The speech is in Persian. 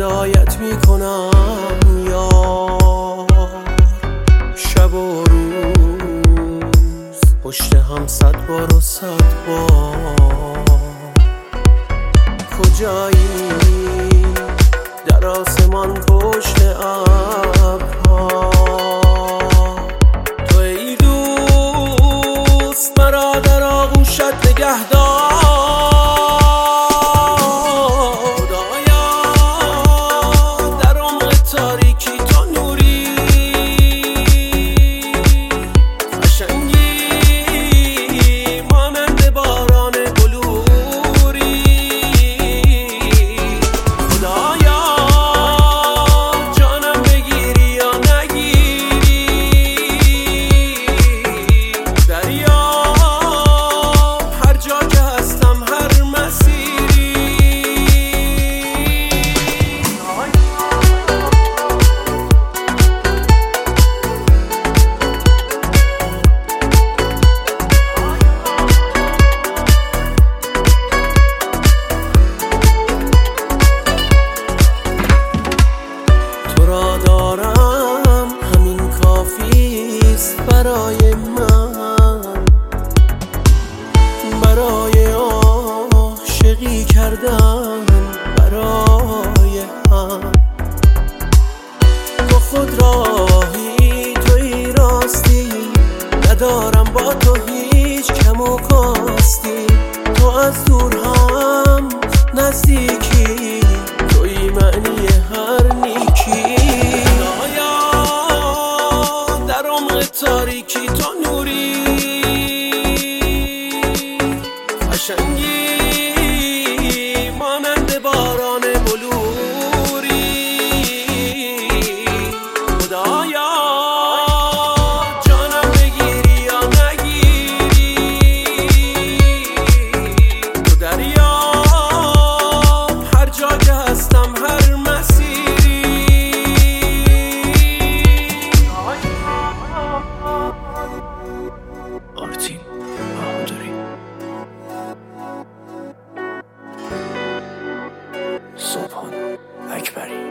هدایت میکنم یار. شب و روز پشت هم 100 بار و 100 بار. کجایی در آسمان پشت ابرها؟ تو ای دوست مرا در آغوشت نگهدار. برای من، برای عاشقی کردن، برای هم. تو خود راهی، توی راستی، ندارم با تو هیچ کم و کاستی. تو از دور هم نزدیکی، توی معنی هر نیکی. تاریکی تو نوری، قشنگی مانند باران بلوری. خدایا جانم بگیری یا نگیری. تو دریا هر جا که هستم، هر مسیری. آرتین بهادری، سبحان اکبری.